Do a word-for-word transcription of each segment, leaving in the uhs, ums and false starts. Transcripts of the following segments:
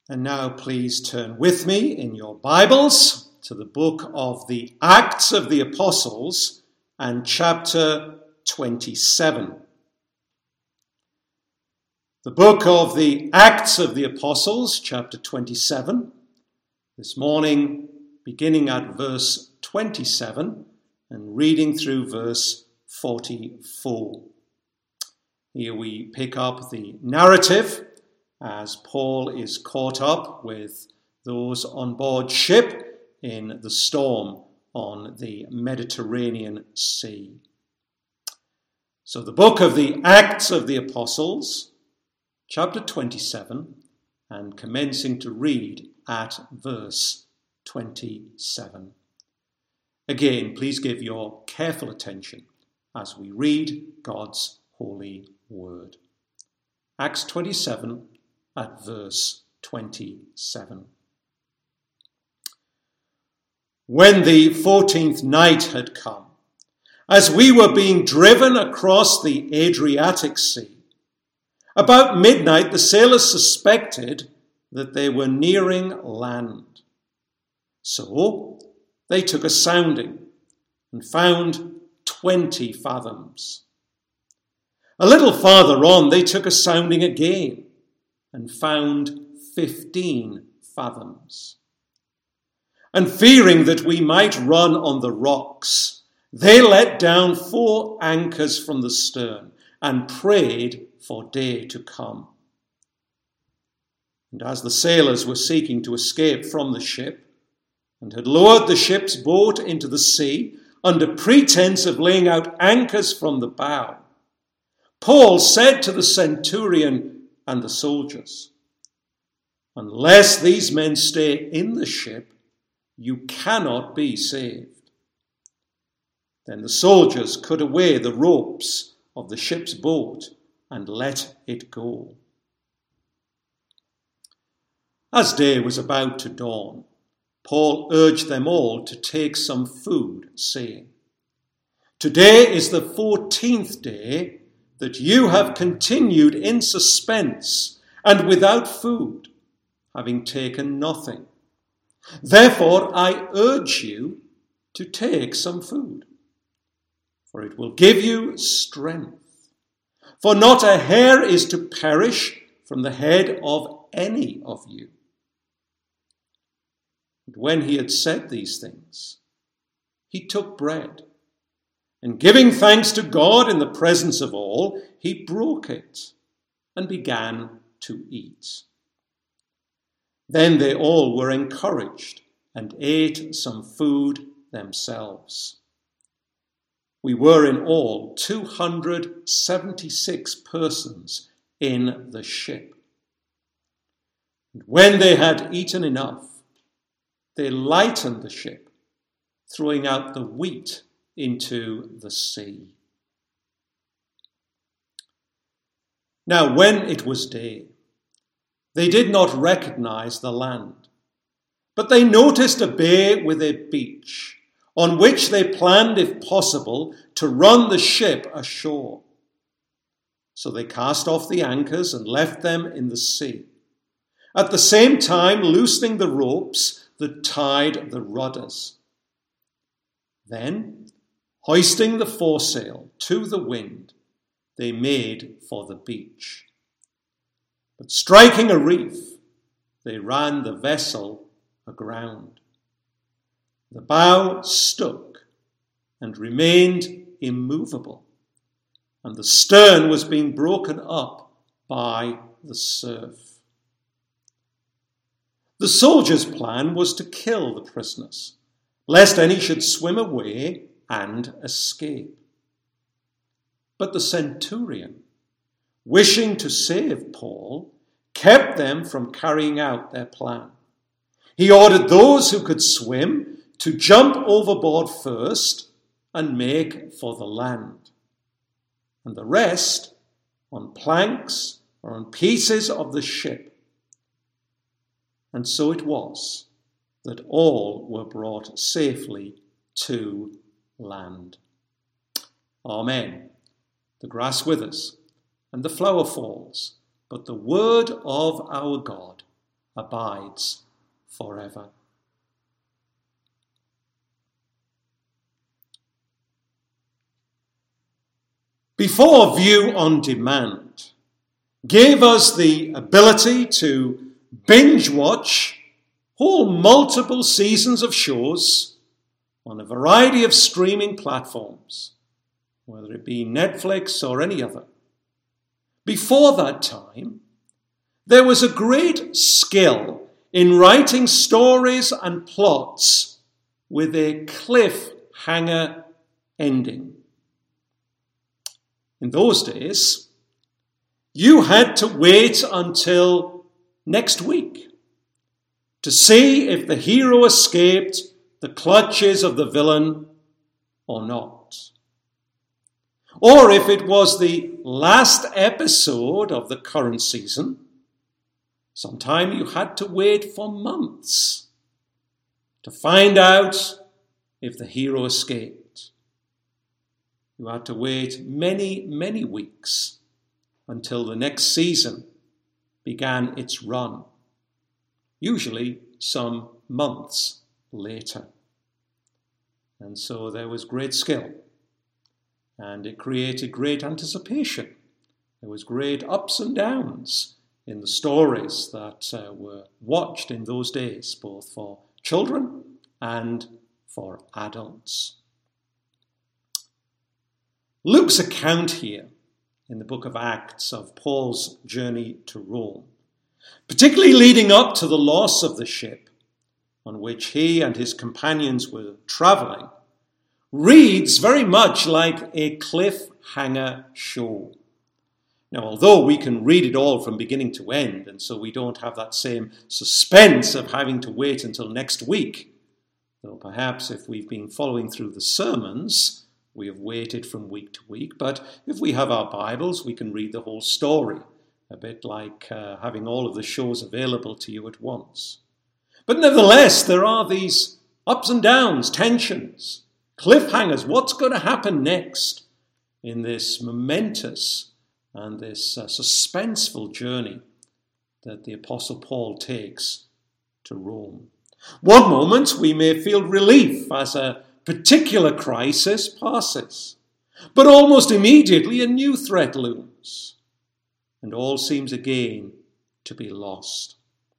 And now please turn with me in your Bibles to the book of the Acts of the Apostles and chapter twenty-seven. The book of the Acts of the Apostles, chapter twenty-seven, this morning beginning at verse twenty-seven and reading through verse forty-four. Here we pick up the narrative as Paul is caught up with those on board ship in the storm on the Mediterranean Sea. So the book of the Acts of the Apostles, chapter twenty-seven, and commencing to read at verse twenty-seven. Again, please give your careful attention as we read God's holy word. Acts twenty-seven at verse twenty-seven. When the fourteenth night had come, as we were being driven across the Adriatic Sea, about midnight the sailors suspected that they were nearing land. So they took a sounding and found twenty fathoms. A little farther on they took a sounding again and found fifteen fathoms. And fearing that we might run on the rocks, they let down four anchors from the stern and prayed for day to come. And as the sailors were seeking to escape from the ship and had lowered the ship's boat into the sea under pretense of laying out anchors from the bow, Paul said to the centurion and the soldiers, "Unless these men stay in the ship, you cannot be saved." Then the soldiers cut away the ropes of the ship's boat and let it go. As day was about to dawn, Paul urged them all to take some food, saying, "Today is the fourteenth day that you have continued in suspense and without food, having taken nothing. Therefore I urge you to take some food, for it will give you strength. For not a hair is to perish from the head of any of you." And when he had said these things, he took bread, and giving thanks to God in the presence of all, he broke it and began to eat. Then they all were encouraged and ate some food themselves. We were in all two hundred seventy-six persons in the ship. And when they had eaten enough, they lightened the ship, throwing out the wheat into the sea. Now, when it was day, they did not recognize the land, but they noticed a bay with a beach, on which they planned, if possible, to run the ship ashore. So they cast off the anchors and left them in the sea, at the same time loosening the ropes that tied the rudders. Then, hoisting the foresail to the wind, they made for the beach. But striking a reef, they ran the vessel aground. The bow stuck and remained immovable, and the stern was being broken up by the surf. The soldiers' plan was to kill the prisoners, lest any should swim away and escape. But the centurion, wishing to save Paul, kept them from carrying out their plan. He ordered those who could swim to jump overboard first and make for the land, and the rest on planks or on pieces of the ship. And so it was that all were brought safely to land. Amen. The grass withers and the flower falls, but the word of our God abides forever. Before View on Demand gave us the ability to binge watch whole multiple seasons of shows on a variety of streaming platforms, whether it be Netflix or any other. Before that time, there was a great skill in writing stories and plots with a cliffhanger ending. In those days, you had to wait until next week to see if the hero escaped the clutches of the villain or not. Or if it was the last episode of the current season, sometime you had to wait for months to find out if the hero escaped. You had to wait many, many weeks until the next season began its run, usually some months later. And so there was great skill, and it created great anticipation. There was great ups and downs in the stories that uh, were watched in those days, both for children and for adults. Luke's account here in the book of Acts of Paul's journey to Rome, particularly leading up to the loss of the ship on which he and his companions were travelling, reads very much like a cliffhanger show. Now, although we can read it all from beginning to end, and so we don't have that same suspense of having to wait until next week, though perhaps if we've been following through the sermons, we have waited from week to week. But if we have our Bibles, we can read the whole story, a bit like uh, having all of the shows available to you at once. But nevertheless, there are these ups and downs, tensions, cliffhangers. What's going to happen next in this momentous and this uh, suspenseful journey that the Apostle Paul takes to Rome? One moment we may feel relief as a particular crisis passes, but almost immediately a new threat looms, and all seems again to be lost.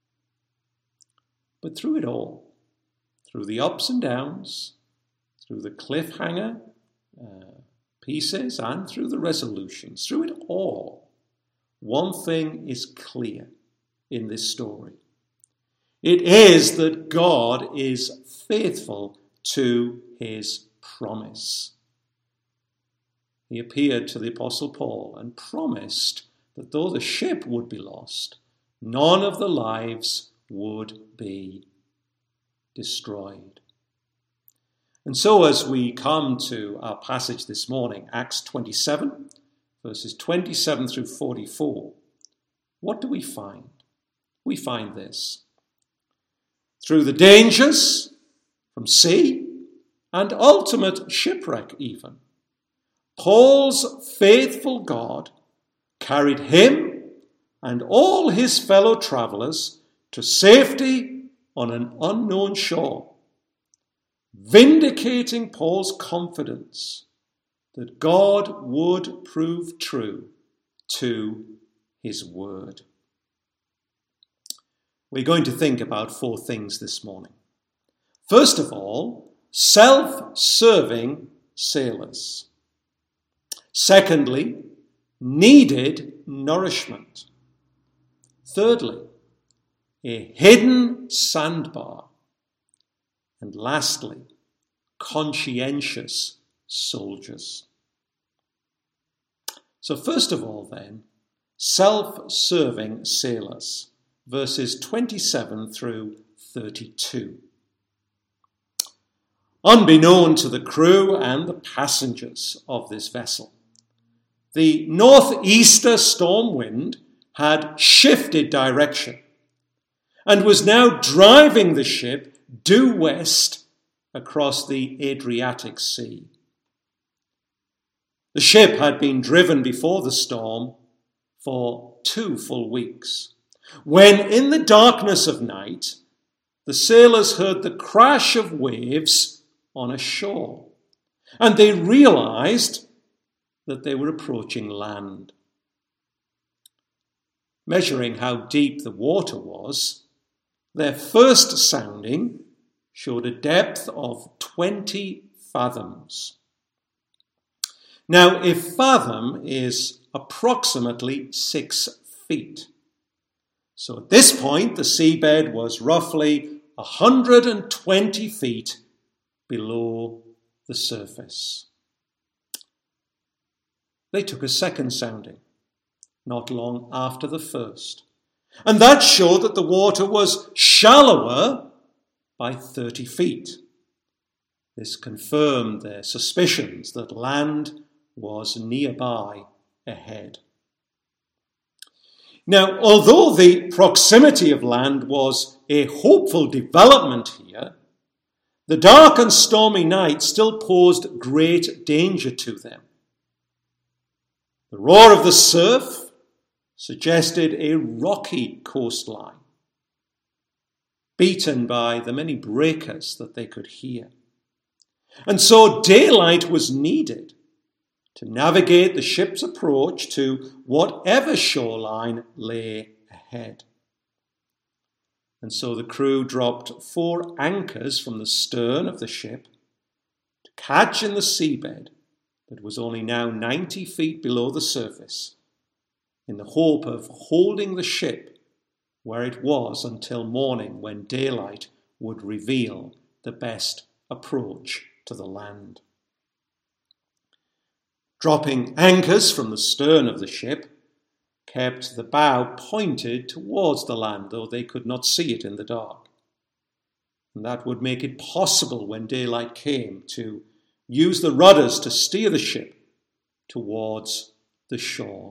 But through it all, through the ups and downs, through the cliffhanger uh, pieces, and through the resolutions, through it all, one thing is clear in this story. It is that God is faithful to his promise. He appeared to the Apostle Paul and promised that though the ship would be lost, none of the lives would be destroyed. And so as we come to our passage this morning, Acts twenty-seven, verses twenty-seven through forty-four, what do we find? We find this. Through the dangers from sea and ultimate shipwreck even, Paul's faithful God carried him and all his fellow travelers to safety on an unknown shore, vindicating Paul's confidence that God would prove true to his word. We're going to think about four things this morning. First of all, self-serving sailors. Secondly, needed nourishment. Thirdly, a hidden sandbar. And lastly, conscientious soldiers. So first of all then, self-serving sailors, verses twenty-seven through thirty-two. Unbeknown to the crew and the passengers of this vessel, the northeaster storm wind had shifted direction and was now driving the ship due west across the Adriatic Sea. The ship had been driven before the storm for two full weeks, when in the darkness of night the sailors heard the crash of waves on a shore, and they realized that they were approaching land. Measuring how deep the water was, their first sounding showed a depth of twenty fathoms. Now, a fathom is approximately six feet. So at this point, the seabed was roughly one hundred twenty feet below the surface. They took a second sounding, not long after the first, and that showed that the water was shallower by thirty feet. This confirmed their suspicions that land was nearby ahead. Now, although the proximity of land was a hopeful development here, the dark and stormy night still posed great danger to them. The roar of the surf suggested a rocky coastline, beaten by the many breakers that they could hear. And so daylight was needed to navigate the ship's approach to whatever shoreline lay ahead. And so the crew dropped four anchors from the stern of the ship to catch in the seabed that was only now ninety feet below the surface, in the hope of holding the ship where it was until morning, when daylight would reveal the best approach to the land. Dropping anchors from the stern of the ship kept the bow pointed towards the land, though they could not see it in the dark. And that would make it possible, when daylight came, to use the rudders to steer the ship towards the shore.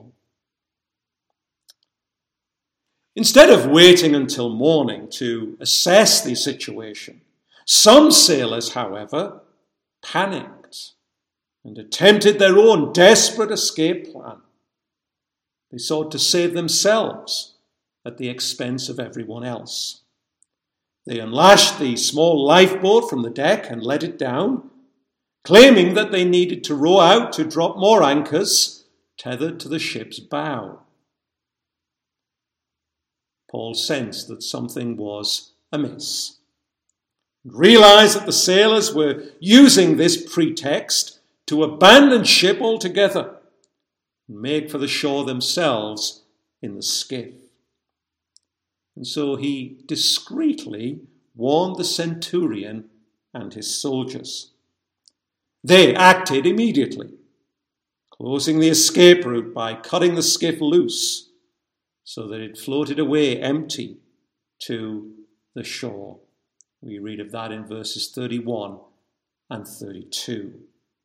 Instead of waiting until morning to assess the situation, some sailors, however, panicked and attempted their own desperate escape plan. They sought to save themselves at the expense of everyone else. They unlashed the small lifeboat from the deck and let it down, claiming that they needed to row out to drop more anchors tethered to the ship's bow. Paul sensed that something was amiss, and realized that the sailors were using this pretext to abandon ship altogether and make for the shore themselves in the skiff. And so he discreetly warned the centurion and his soldiers. They acted immediately, closing the escape route by cutting the skiff loose so that it floated away empty to the shore. We read of that in verses thirty-one and thirty-two.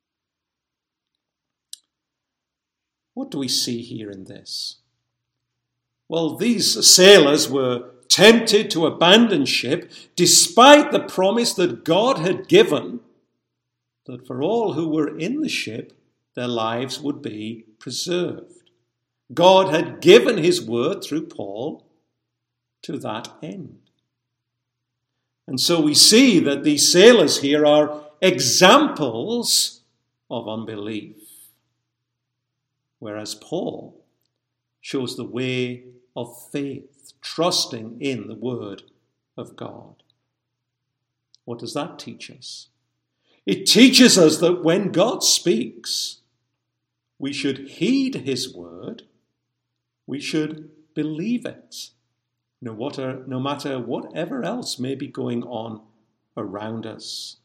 What do we see here in this? Well, these sailors were tempted to abandon ship despite the promise that God had given that for all who were in the ship, their lives would be preserved. God had given his word through Paul to that end. And so we see that these sailors here are examples of unbelief, whereas Paul shows the way of faith, trusting in the word of God. What does that teach us? It teaches us that when God speaks, we should heed his word, we should believe it, no matter, no matter whatever else may be going on around us.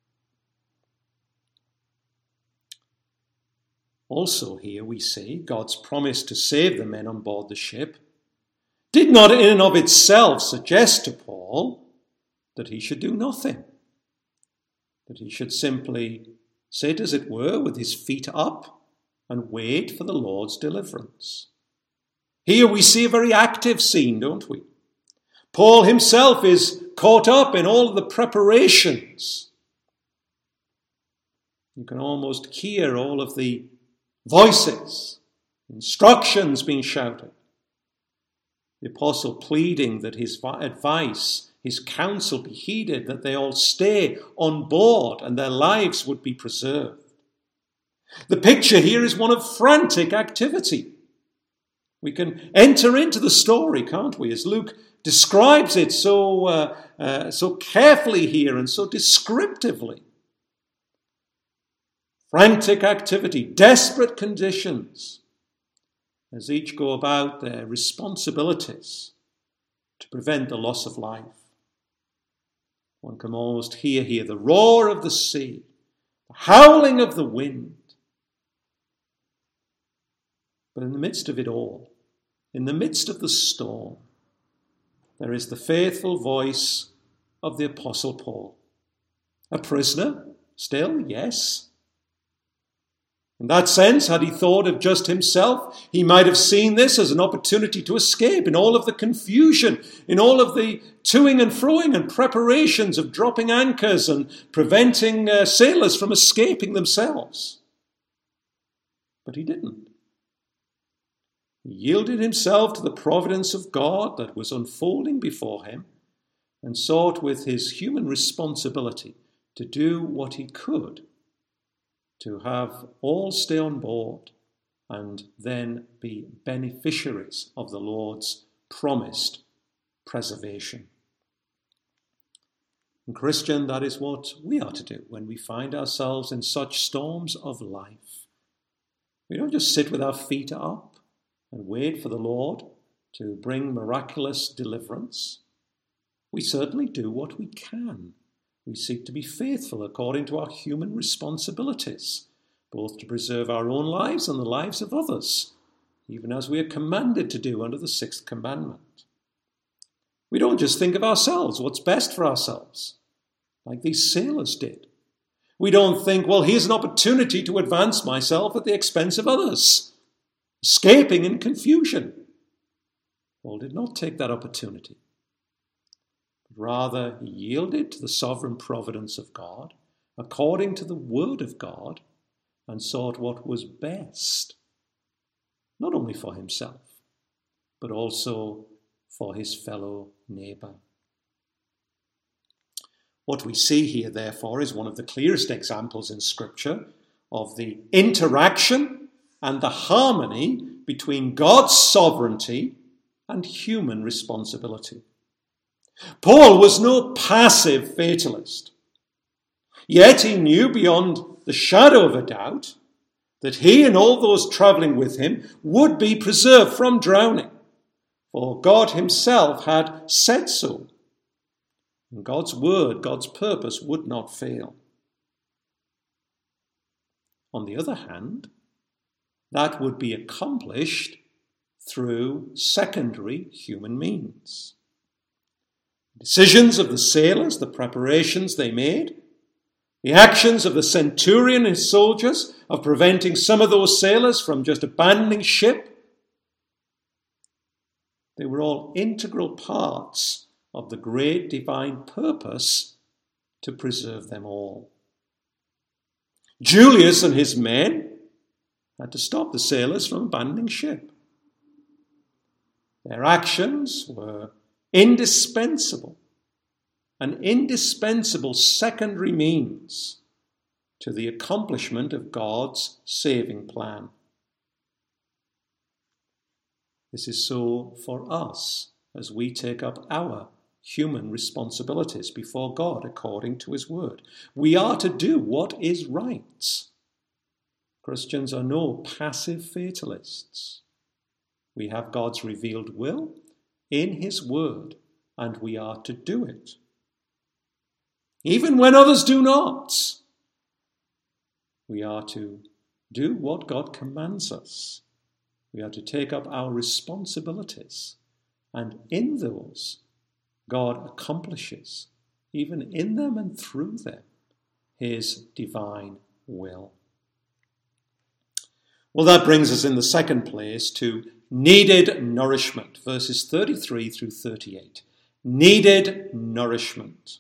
Also here we see God's promise to save the men on board the ship did not in and of itself suggest to Paul that he should do nothing, that he should simply sit, as it were, with his feet up and wait for the Lord's deliverance. Here we see a very active scene, don't we? Paul himself is caught up in all of the preparations. You can almost hear all of the voices, instructions being shouted. The apostle pleading that his advice, his counsel be heeded, that they all stay on board and their lives would be preserved. The picture here is one of frantic activity. We can enter into the story, can't we, as Luke describes it so, uh, uh, so carefully here and so descriptively. Frantic activity, desperate conditions, as each go about their responsibilities to prevent the loss of life. One can almost hear here the roar of the sea, the howling of the wind. But in the midst of it all, in the midst of the storm, there is the faithful voice of the Apostle Paul. A prisoner, still, yes. In that sense, had he thought of just himself, he might have seen this as an opportunity to escape in all of the confusion, in all of the toing and froing and preparations of dropping anchors and preventing uh, sailors from escaping themselves. But he didn't. He yielded himself to the providence of God that was unfolding before him and sought with his human responsibility to do what he could to have all stay on board and then be beneficiaries of the Lord's promised preservation. And Christian, that is what we are to do when we find ourselves in such storms of life. We don't just sit with our feet up and wait for the Lord to bring miraculous deliverance. We certainly do what we can. We seek to be faithful according to our human responsibilities, both to preserve our own lives and the lives of others, even as we are commanded to do under the sixth commandment. We don't just think of ourselves, what's best for ourselves, like these sailors did. We don't think, well, here's an opportunity to advance myself at the expense of others, escaping in confusion. Paul did not take that opportunity. Rather, he yielded to the sovereign providence of God, according to the word of God, and sought what was best, not only for himself, but also for his fellow neighbour. What we see here, therefore, is one of the clearest examples in Scripture of the interaction and the harmony between God's sovereignty and human responsibility. Paul was no passive fatalist, yet he knew beyond the shadow of a doubt that he and all those travelling with him would be preserved from drowning, for God himself had said so. And God's word, God's purpose would not fail. On the other hand, that would be accomplished through secondary human means. Decisions of the sailors, the preparations they made, the actions of the centurion and his soldiers of preventing some of those sailors from just abandoning ship, they were all integral parts of the great divine purpose to preserve them all. Julius and his men had to stop the sailors from abandoning ship. Their actions were indispensable, an indispensable secondary means to the accomplishment of God's saving plan. This is so for us as we take up our human responsibilities before God according to his word. We are to do what is right. Christians are no passive fatalists. We have God's revealed will in his word, and we are to do it. Even when others do not, we are to do what God commands us. We are to take up our responsibilities, and in those, God accomplishes, even in them and through them, his divine will. Well, that brings us in the second place to needed nourishment, verses thirty-three through thirty-eight. Needed nourishment.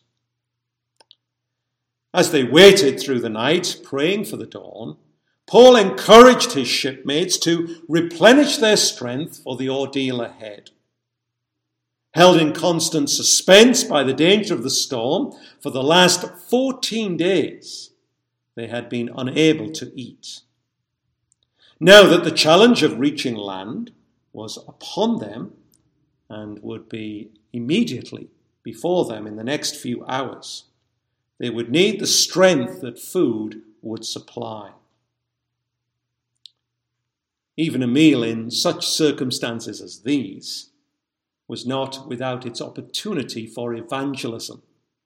As they waited through the night, praying for the dawn, Paul encouraged his shipmates to replenish their strength for the ordeal ahead. held in constant suspense by the danger of the storm, for the last fourteen days they had been unable to eat. Now that the challenge of reaching land was upon them and would be immediately before them in the next few hours, they would need the strength that food would supply. Even a meal in such circumstances as these was not without its opportunity for evangelism.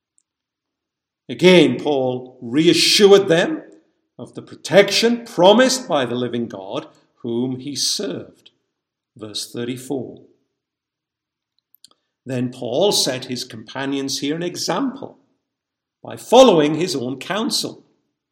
Again, Paul reassured them of the protection promised by the living God whom he served. Verse thirty-four. Then Paul set his companions here an example by following his own counsel.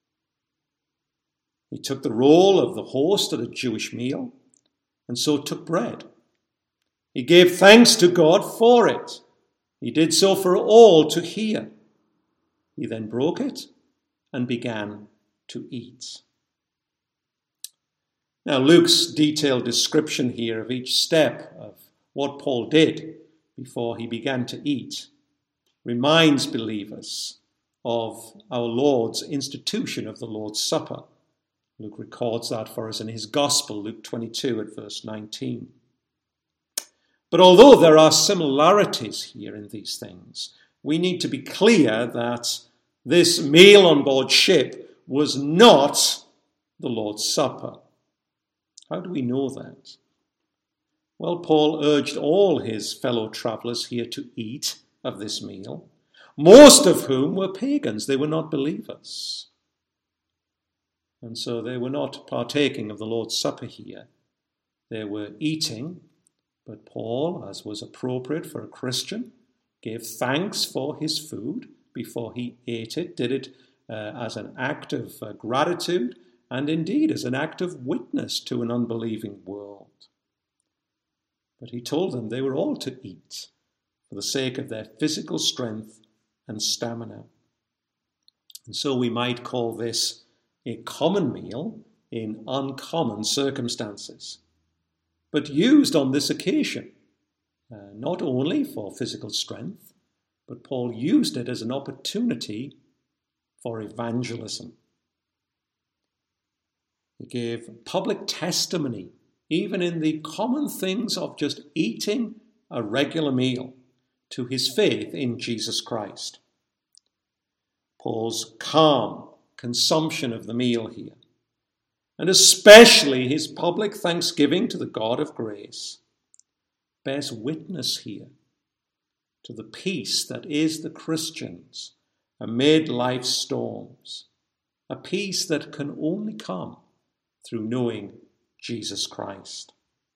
He took the role of the host at a Jewish meal, and so took bread. He gave thanks to God for it. He did so for all to hear. He then broke it and began to eat. Now, Luke's detailed description here of each step of what Paul did before he began to eat reminds believers of our Lord's institution of the Lord's Supper. Luke records that for us in his Gospel, Luke twenty-two at verse nineteen. But although there are similarities here in these things, we need to be clear that this meal on board ship was not the Lord's Supper. How do we know that? Well, Paul urged all his fellow travellers here to eat of this meal, most of whom were pagans. They were not believers. And so they were not partaking of the Lord's Supper here. They were eating, but Paul, as was appropriate for a Christian, gave thanks for his food before he ate it, did it uh, as an act of uh, gratitude, and indeed as an act of witness to an unbelieving world. But he told them they were all to eat for the sake of their physical strength and stamina. And so we might call this a common meal in uncommon circumstances, but used on this occasion, uh, not only for physical strength, but Paul used it as an opportunity for evangelism. He gave public testimony, even in the common things of just eating a regular meal, to his faith in Jesus Christ. Paul's calm consumption of the meal here, and especially his public thanksgiving to the God of grace, bears witness here to the peace that is the Christians amid life's storms, a peace that can only come through knowing Jesus Christ.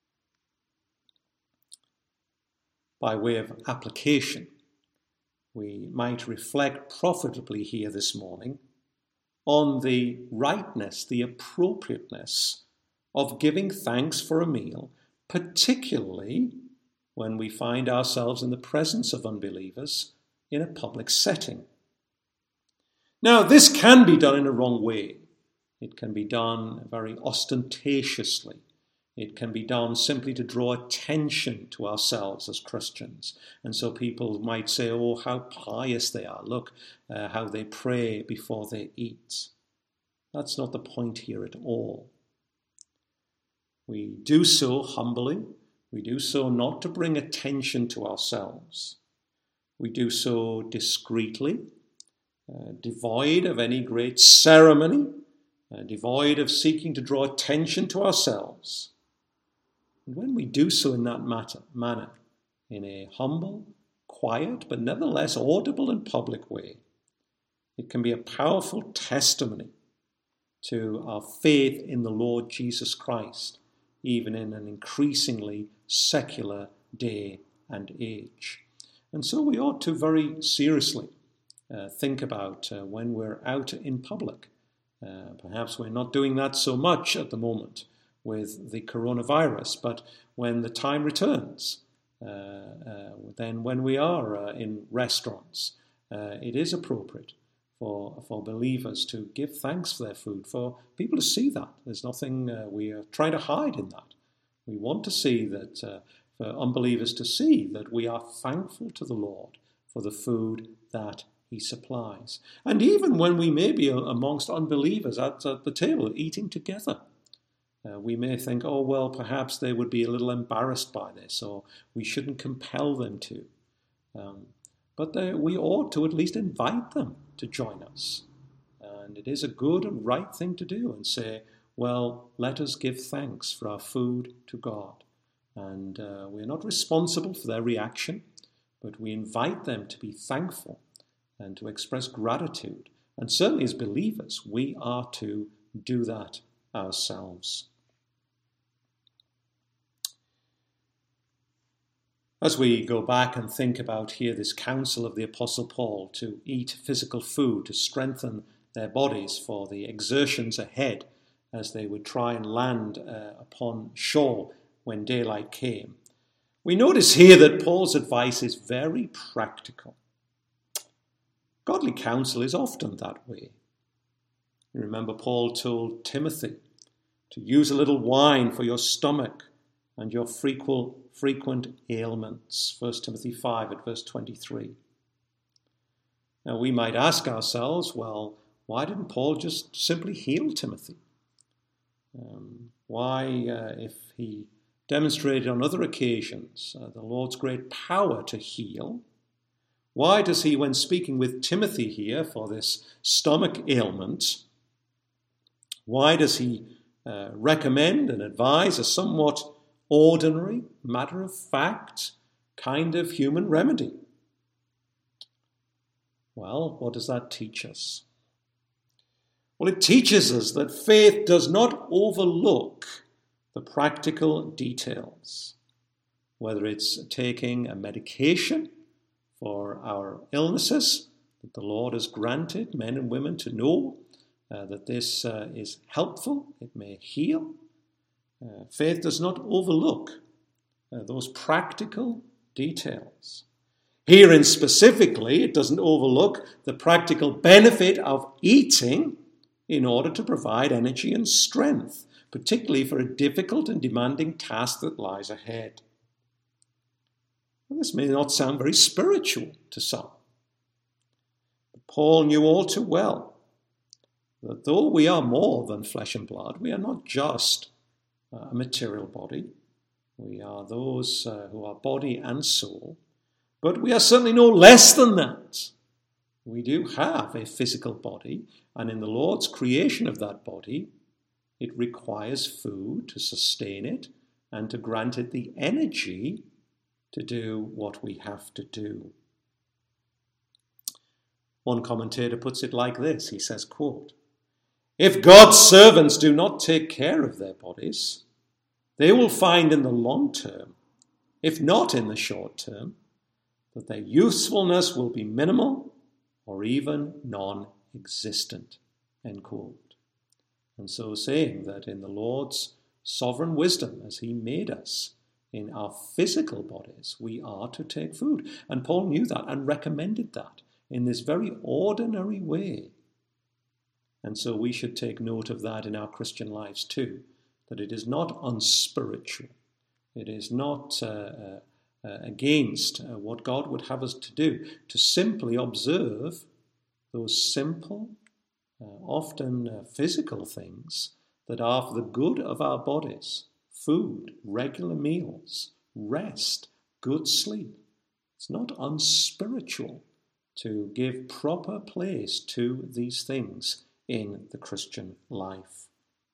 By way of application, we might reflect profitably here this morning on the rightness, the appropriateness of giving thanks for a meal, particularly when we find ourselves in the presence of unbelievers in a public setting. Now, this can be done in a wrong way. It can be done very ostentatiously. It can be done simply to draw attention to ourselves as Christians. And so people might say, oh, how pious they are. Look uh, how they pray before they eat. That's not the point here at all. We do so humbly. We do so not to bring attention to ourselves. We do so discreetly, uh, devoid of any great ceremony, uh, devoid of seeking to draw attention to ourselves. And when we do so in that matter, manner, in a humble, quiet, but nevertheless audible and public way, it can be a powerful testimony to our faith in the Lord Jesus Christ, even in an increasingly secular day and age. And so we ought to very seriously uh, think about uh, when we're out in public. Uh, perhaps we're not doing that so much at the moment with the coronavirus, but when the time returns, uh, uh, then when we are uh, in restaurants, uh, it is appropriate for, for believers to give thanks for their food, for people to see that. There's nothing uh, we are trying to hide in that. We want to see that uh, for unbelievers to see that we are thankful to the Lord for the food that he supplies. And even when we may be amongst unbelievers at, at the table eating together, uh, we may think, oh, well, perhaps they would be a little embarrassed by this, or we shouldn't compel them to. Um, but they, we ought to at least invite them to join us. And it is a good and right thing to do and say, well, let us give thanks for our food to God. And uh, we're not responsible for their reaction, but we invite them to be thankful and to express gratitude. And certainly as believers, we are to do that ourselves. As we go back and think about here this counsel of the Apostle Paul to eat physical food, to strengthen their bodies for the exertions ahead as they would try and land uh, upon shore when daylight came, we notice here that Paul's advice is very practical. Godly counsel is often that way. You remember Paul told Timothy to use a little wine for your stomach and your frequent, frequent ailments. First Timothy five at verse twenty-three. Now we might ask ourselves, well, why didn't Paul just simply heal Timothy? Um, why, uh, if he demonstrated on other occasions uh, the Lord's great power to heal, why does he, when speaking with Timothy here for this stomach ailment, why does he uh, recommend and advise a somewhat ordinary, matter-of-fact kind of human remedy? Well, what does that teach us? Well, it teaches us that faith does not overlook the practical details, whether it's taking a medication for our illnesses that the Lord has granted men and women to know uh, that this uh, is helpful, it may heal. Uh, faith does not overlook uh, those practical details. Herein specifically, it doesn't overlook the practical benefit of eating in order to provide energy and strength, particularly for a difficult and demanding task that lies ahead. Well, this may not sound very spiritual to some. But Paul knew all too well that though we are more than flesh and blood, we are not just a material body. We are those uh, who are body and soul, but we are certainly no less than that. We do have a physical body, and in the Lord's creation of that body, it requires food to sustain it and to grant it the energy to do what we have to do. One commentator puts it like this. He says, quote, "If God's servants do not take care of their bodies, they will find in the long term, if not in the short term, that their usefulness will be minimal or even non-existent." End quote. And so saying that in the Lord's sovereign wisdom, as he made us in our physical bodies, we are to take food. And Paul knew that and recommended that in this very ordinary way. And so we should take note of that in our Christian lives too, that it is not unspiritual. It is not uh, uh, uh, against uh, what God would have us to do, to simply observe those simple, uh, often uh, physical things that are for the good of our bodies: food, regular meals, rest, good sleep. It's not unspiritual to give proper place to these things in the Christian life.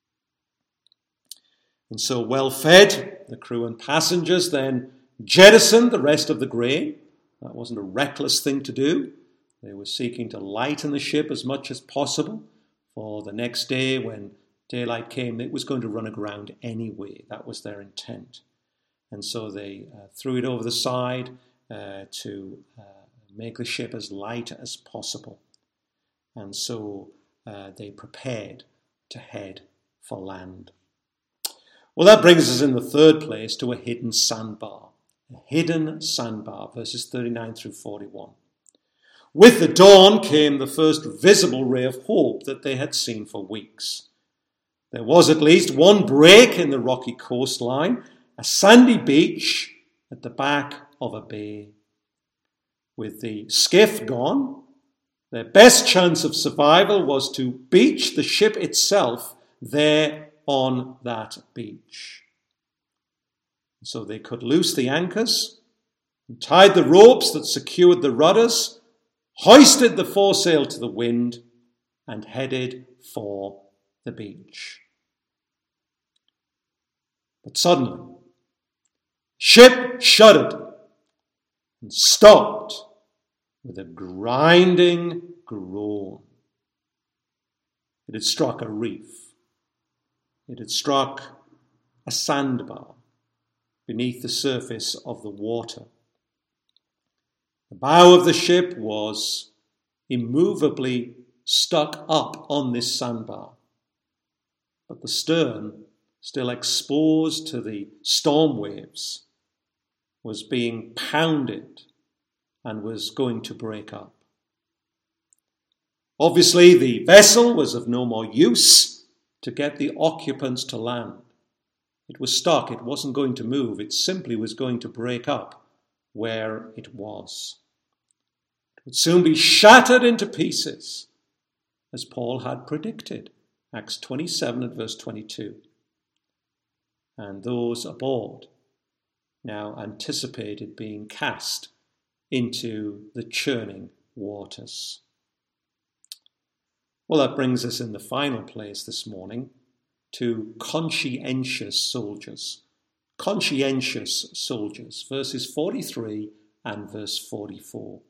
And so, well fed, the crew and passengers then jettisoned the rest of the grain. That wasn't a reckless thing to do. They were seeking to lighten the ship as much as possible, for the next day when daylight came, it was going to run aground anyway. That was their intent. And so they uh, threw it over the side uh, to uh, make the ship as light as possible. And so uh, they prepared to head for land. Well, that brings us in the third place to a hidden sandbar. A hidden sandbar, verses thirty-nine through forty-one. With the dawn came the first visible ray of hope that they had seen for weeks. There was at least one break in the rocky coastline, a sandy beach at the back of a bay. With the skiff gone, their best chance of survival was to beach the ship itself there on that beach. So they cut loose the anchors and tied the ropes that secured the rudders, hoisted the foresail to the wind, and headed for the beach. But suddenly, ship shuddered and stopped with a grinding groan. It had struck a reef. It had struck a sandbar beneath the surface of the water. The bow of the ship was immovably stuck up on this sandbar, but the stern, still exposed to the storm waves, was being pounded and was going to break up. Obviously, the vessel was of no more use to get the occupants to land. It was stuck. It wasn't going to move. It simply was going to break up where it was. It would soon be shattered into pieces, as Paul had predicted. Acts twenty-seven and verse twenty-two. And those aboard now anticipated being cast into the churning waters. Well, that brings us in the final place this morning to conscientious soldiers. Conscientious soldiers, verses forty-three and verse forty-four.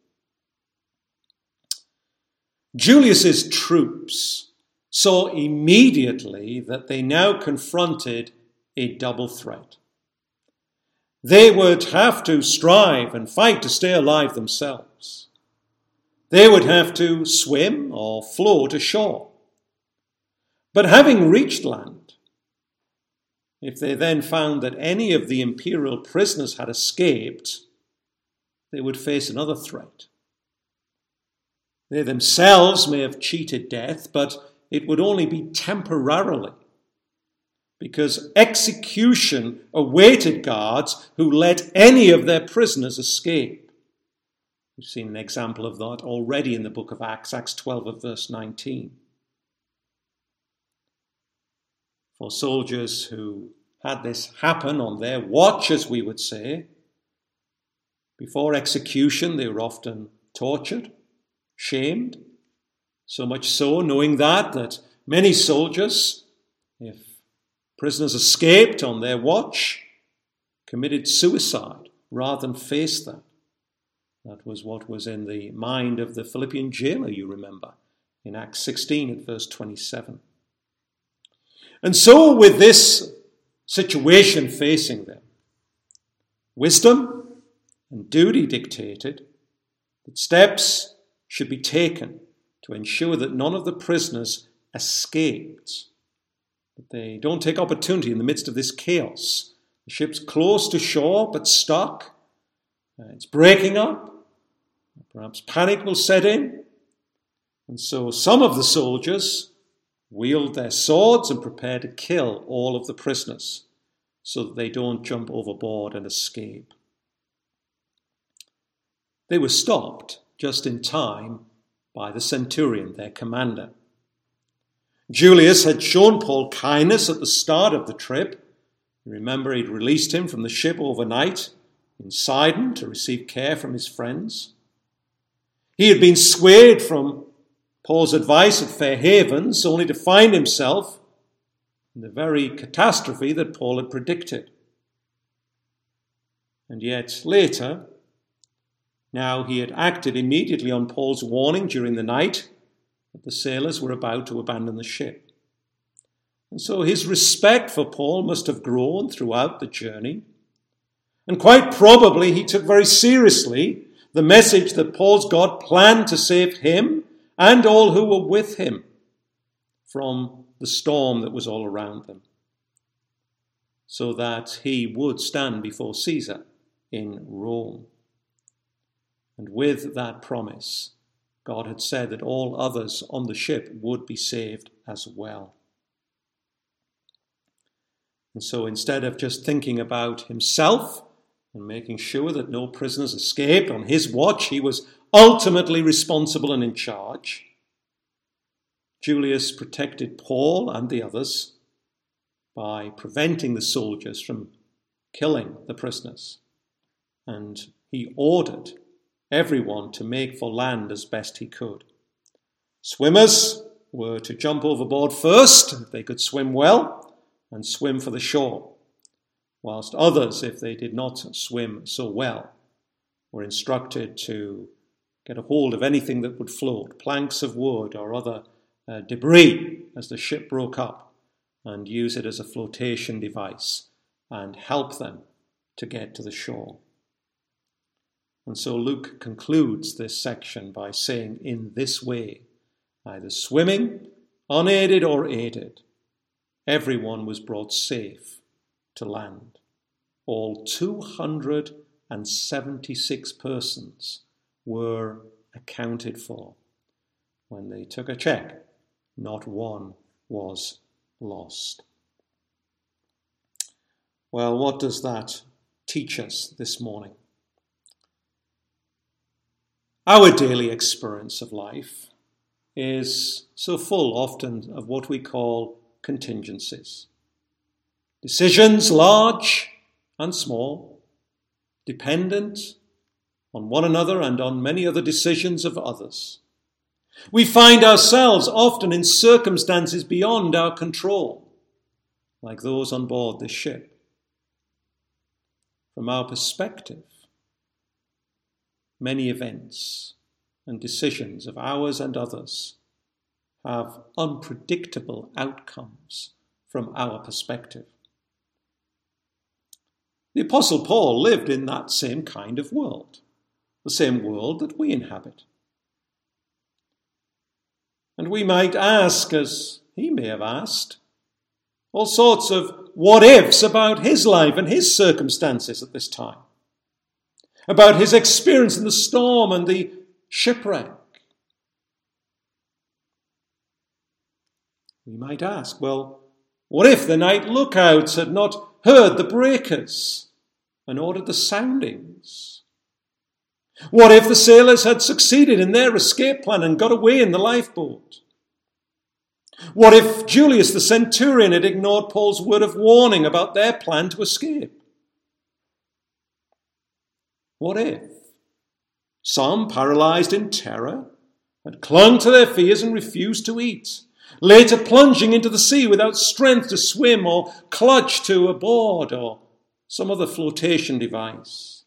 Julius's troops saw immediately that they now confronted a double threat. They would have to strive and fight to stay alive themselves. They would have to swim or float ashore. But having reached land, if they then found that any of the imperial prisoners had escaped, they would face another threat. They themselves may have cheated death, but it would only be temporarily, because execution awaited guards who let any of their prisoners escape. We've seen an example of that already in the book of Acts, Acts twelve of verse nineteen. For soldiers who had this happen on their watch, as we would say, before execution they were often tortured, shamed, so much so, knowing that, that many soldiers, if prisoners escaped on their watch, committed suicide rather than face that. That was what was in the mind of the Philippian jailer, you remember, in Acts sixteen at verse twenty-seven. And so with this situation facing them, wisdom and duty dictated that steps should be taken to ensure that none of the prisoners escaped. That they don't take opportunity in the midst of this chaos. The ship's close to shore but stuck. Uh, it's breaking up. Perhaps panic will set in. And so some of the soldiers wield their swords and prepare to kill all of the prisoners so that they don't jump overboard and escape. They were stopped just in time by the centurion, their commander. Julius had shown Paul kindness at the start of the trip. You remember he'd released him from the ship overnight in Sidon to receive care from his friends. He had been swayed from Paul's advice at Fair Havens only to find himself in the very catastrophe that Paul had predicted. And yet later, now he had acted immediately on Paul's warning during the night that the sailors were about to abandon the ship. And so his respect for Paul must have grown throughout the journey. And quite probably he took very seriously the message that Paul's God planned to save him and all who were with him from the storm that was all around them, so that he would stand before Caesar in Rome. And with that promise, God had said that all others on the ship would be saved as well. And so instead of just thinking about himself and making sure that no prisoners escaped on his watch. He was ultimately responsible and in charge. Julius protected Paul and the others by preventing the soldiers from killing the prisoners. And he ordered everyone to make for land as best he could. Swimmers were to jump overboard first, if they could swim well, and swim for the shore, whilst others, if they did not swim so well, were instructed to get a hold of anything that would float, planks of wood or other uh, debris as the ship broke up, and use it as a flotation device and help them to get to the shore. And so Luke concludes this section by saying, in this way, either swimming, unaided or aided, everyone was brought safe to land. All two hundred seventy-six persons were accounted for. When they took a check, not one was lost. Well, what does that teach us this morning? Our daily experience of life is so full often of what we call contingencies. Decisions large and small, dependent on one another and on many other decisions of others. We find ourselves often in circumstances beyond our control, like those on board this ship. From our perspective, many events and decisions of ours and others have unpredictable outcomes from our perspective. The Apostle Paul lived in that same kind of world, the same world that we inhabit. And we might ask, as he may have asked, all sorts of what-ifs about his life and his circumstances at this time, about his experience in the storm and the shipwreck. We might ask, well, what if the night lookouts had not heard the breakers and ordered the soundings? What if the sailors had succeeded in their escape plan and got away in the lifeboat? What if Julius the centurion had ignored Paul's word of warning about their plan to escape? What if some, paralyzed in terror, had clung to their fears and refused to eat, later plunging into the sea without strength to swim or clutch to a board or some other flotation device?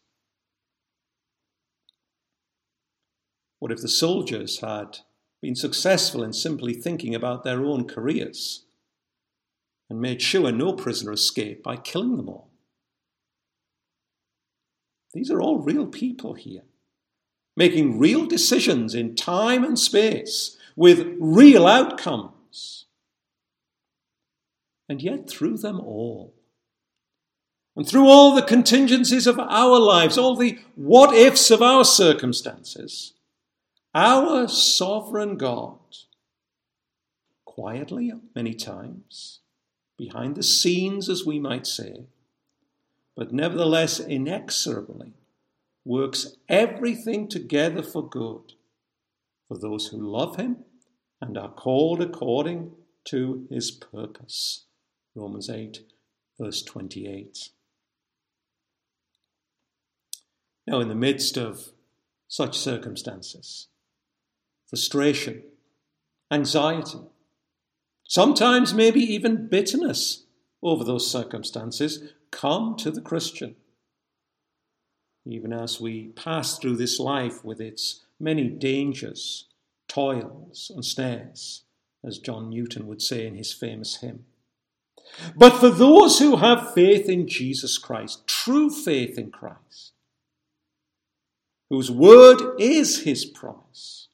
What if the soldiers had been successful in simply thinking about their own careers and made sure no prisoner escaped by killing them all? These are all real people here, making real decisions in time and space with real outcomes. And yet through them all, and through all the contingencies of our lives, all the what-ifs of our circumstances, our sovereign God, quietly many times, behind the scenes as we might say, but nevertheless inexorably, works everything together for good for those who love him and are called according to his purpose. Romans eight, verse twenty-eight. Now, in the midst of such circumstances, frustration, anxiety, sometimes maybe even bitterness over those circumstances come to the Christian. Even as we pass through this life with its many dangers, toils and snares, as John Newton would say in his famous hymn. But for those who have faith in Jesus Christ, true faith in Christ, whose word is his promise,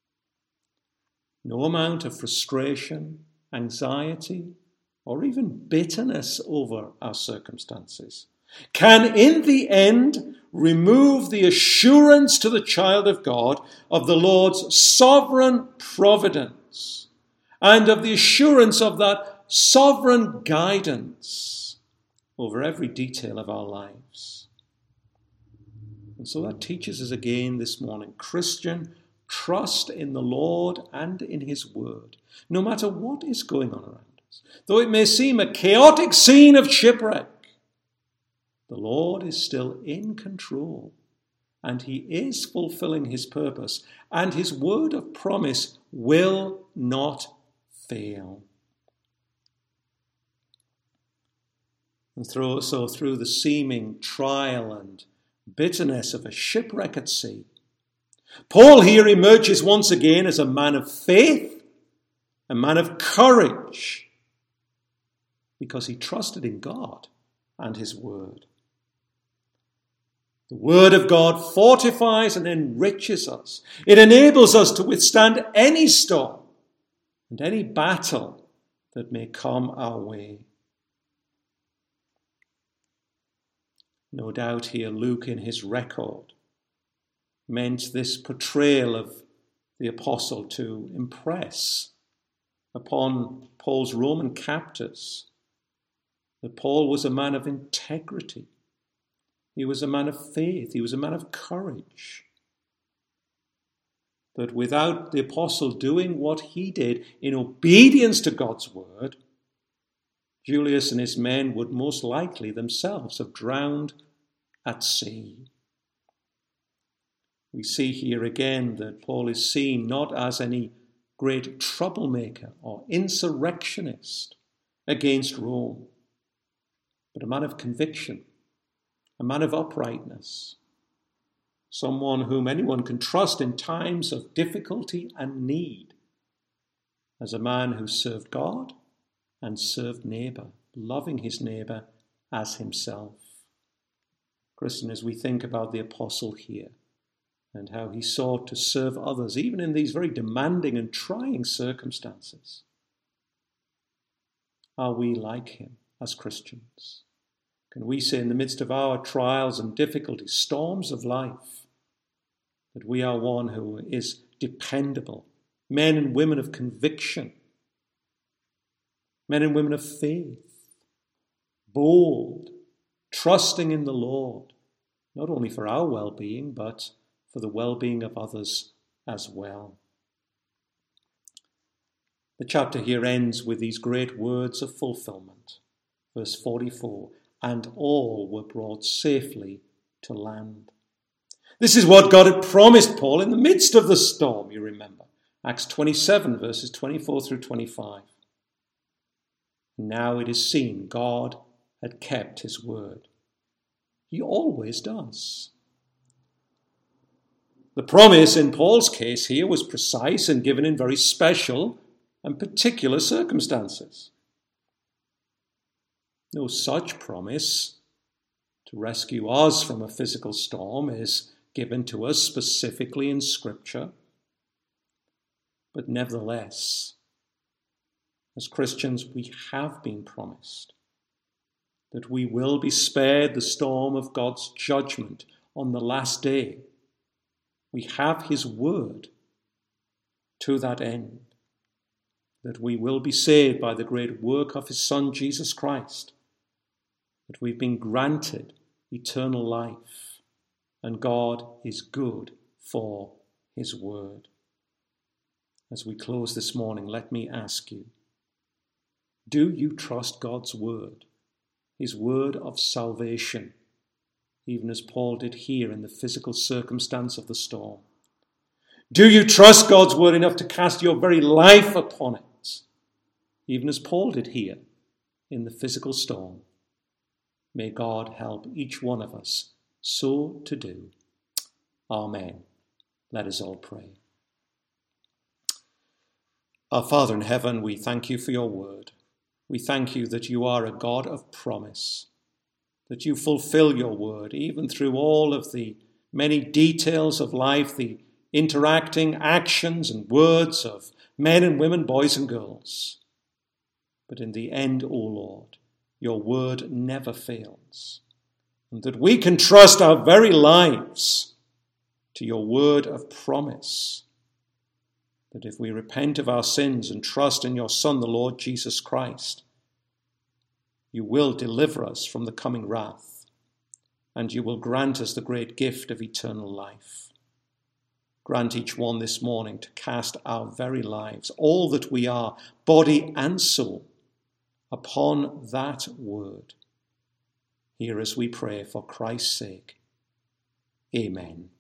no amount of frustration, anxiety, or even bitterness over our circumstances can in the end remove the assurance to the child of God of the Lord's sovereign providence and of the assurance of that sovereign guidance over every detail of our lives. And so that teaches us again this morning, Christian, trust in the Lord and in his word, no matter what is going on around us. Though it may seem a chaotic scene of shipwreck, the Lord is still in control, and he is fulfilling his purpose, and his word of promise will not fail. And through, so through the seeming trial and bitterness of a shipwreck at sea, Paul here emerges once again as a man of faith, a man of courage, because he trusted in God and his word. The word of God fortifies and enriches us. It enables us to withstand any storm and any battle that may come our way. No doubt here Luke in his record meant this portrayal of the apostle to impress upon Paul's Roman captors that Paul was a man of integrity. He was a man of faith. He was a man of courage. That without the apostle doing what he did in obedience to God's word, Julius and his men would most likely themselves have drowned at sea. We see here again that Paul is seen not as any great troublemaker or insurrectionist against Rome, but a man of conviction, a man of uprightness, someone whom anyone can trust in times of difficulty and need, as a man who served God and served neighbour, loving his neighbour as himself. Christian, as we think about the apostle here and how he sought to serve others, even in these very demanding and trying circumstances, are we like him as Christians? Can we say in the midst of our trials and difficulties, storms of life, that we are one who is dependable, men and women of conviction, men and women of faith, bold, trusting in the Lord, not only for our well-being, but for the well-being of others as well. The chapter here ends with these great words of fulfillment. Verse forty-four, and all were brought safely to land. This is what God had promised Paul in the midst of the storm, you remember. Acts twenty-seven, verses twenty-four through twenty-five. Now it is seen God had kept his word. He always does. The promise in Paul's case here was precise and given in very special and particular circumstances. No such promise to rescue us from a physical storm is given to us specifically in Scripture. But nevertheless, as Christians, we have been promised that we will be spared the storm of God's judgment on the last day. We have his word to that end, that we will be saved by the great work of his Son, Jesus Christ, that we've been granted eternal life, and God is good for his word. As we close this morning, let me ask you, do you trust God's word, his word of salvation, even as Paul did here in the physical circumstance of the storm? Do you trust God's word enough to cast your very life upon it, even as Paul did here in the physical storm? May God help each one of us so to do. Amen. Let us all pray. Our Father in heaven, we thank you for your word. We thank you that you are a God of promise, that you fulfill your word, even through all of the many details of life, the interacting actions and words of men and women, boys and girls. But in the end, O Lord, your word never fails, and that we can trust our very lives to your word of promise, that if we repent of our sins and trust in your Son, the Lord Jesus Christ, you will deliver us from the coming wrath, and you will grant us the great gift of eternal life. Grant each one this morning to cast our very lives, all that we are, body and soul, upon that word. Hear as we pray for Christ's sake. Amen.